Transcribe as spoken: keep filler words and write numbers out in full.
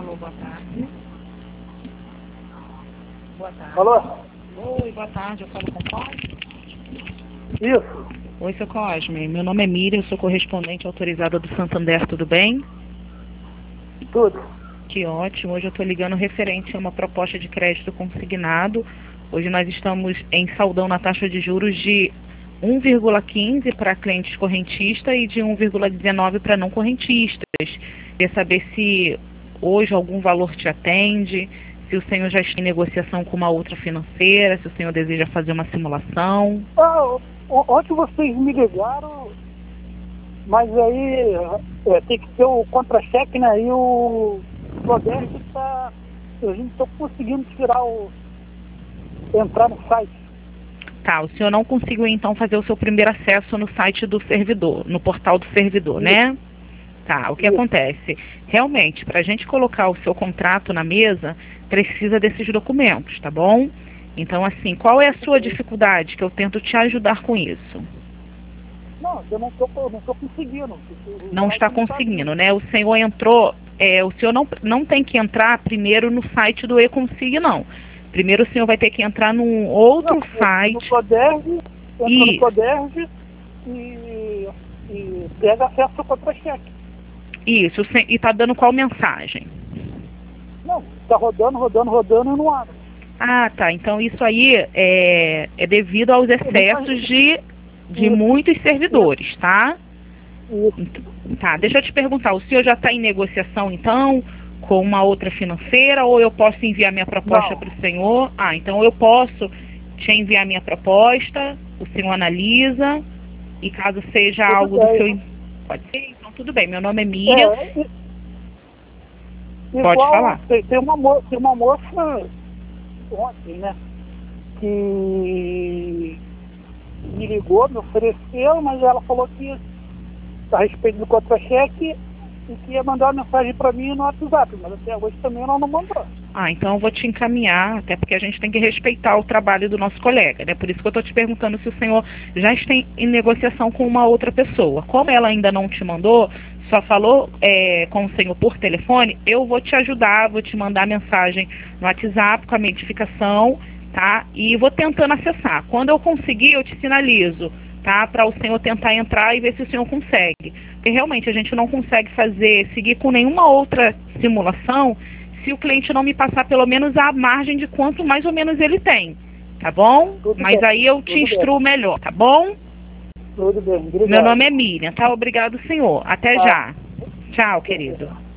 Alô, boa tarde. Boa tarde. Alô? Oi, boa tarde. Eu falo com o Cosme? Isso. Oi, seu Cosme. Meu nome é Miriam, sou correspondente autorizada do Santander, tudo bem? Tudo. Que ótimo. Hoje eu estou ligando referente a uma proposta de crédito consignado. Hoje nós estamos em saldão na taxa de juros de um vírgula quinze para clientes correntistas e de um vírgula dezenove para não correntistas. Queria saber se hoje algum valor te atende, se o senhor já está em negociação com uma outra financeira, se o senhor deseja fazer uma simulação. Ah, o- ontem vocês me ligaram, mas aí é, tem que ter o contra-cheque, né? E o Roberto está. A gente está conseguindo tirar o. Entrar no site. Tá, o senhor não conseguiu então fazer o seu primeiro acesso no site do servidor, no portal do servidor, né? Tá, o que Isso. acontece? Realmente, para a gente colocar o seu contrato na mesa, precisa desses documentos, tá bom? Então, assim, qual é a sua dificuldade? Que eu tento te ajudar com isso. Não, eu não estou não tô conseguindo. O Não site está tá conseguindo, abrindo. né? O senhor entrou, é, o senhor não, não tem que entrar primeiro no site do eConsig, não. Primeiro o senhor vai ter que entrar num outro Não, eu- site. no Proderj, entra no E, Proderj e, e pega acesso ao contra-cheque. isso, sem- e tá dando qual mensagem? Não, está rodando, rodando, rodando e não abre. Ah, tá. Então isso aí é, é devido aos excessos de, de Isso, muitos servidores, tá? isso. Ent- Tá, deixa eu te perguntar, o senhor já está em negociação então com uma outra financeira ou eu posso enviar minha proposta Não. para o senhor? Ah, então eu posso te enviar minha proposta, o senhor analisa e caso seja Tudo algo do bem. seu... in- Pode ser? Então tudo bem, meu nome é Miriam, É, i- pode igual falar. tem, tem uma moça, tem uma moça ontem, né? Que me ligou, me ofereceu, mas ela falou que a respeito do contra-cheque e que ia mandar uma mensagem para mim no WhatsApp, mas até hoje também ela não mandou. Ah, então eu vou te encaminhar, até porque a gente tem que respeitar o trabalho do nosso colega, né? Por isso que eu estou te perguntando se o senhor já está em, em negociação com uma outra pessoa. Como ela ainda não te mandou, só falou é, com o senhor por telefone, eu vou te ajudar, vou te mandar mensagem no WhatsApp com a minha identificação, tá? E vou tentando acessar. Quando eu conseguir, eu te sinalizo, tá? Para o senhor tentar entrar e ver se o senhor consegue. Porque realmente a gente não consegue fazer, seguir com nenhuma outra simulação se o cliente não me passar pelo menos a margem de quanto mais ou menos ele tem, tá bom? Tudo Mas bem, aí eu te tudo instruo melhor, tá bom? Tudo bem, obrigado. Meu nome é Miriam, tá? Obrigado, senhor. Até Tá. já. Tchau, querido.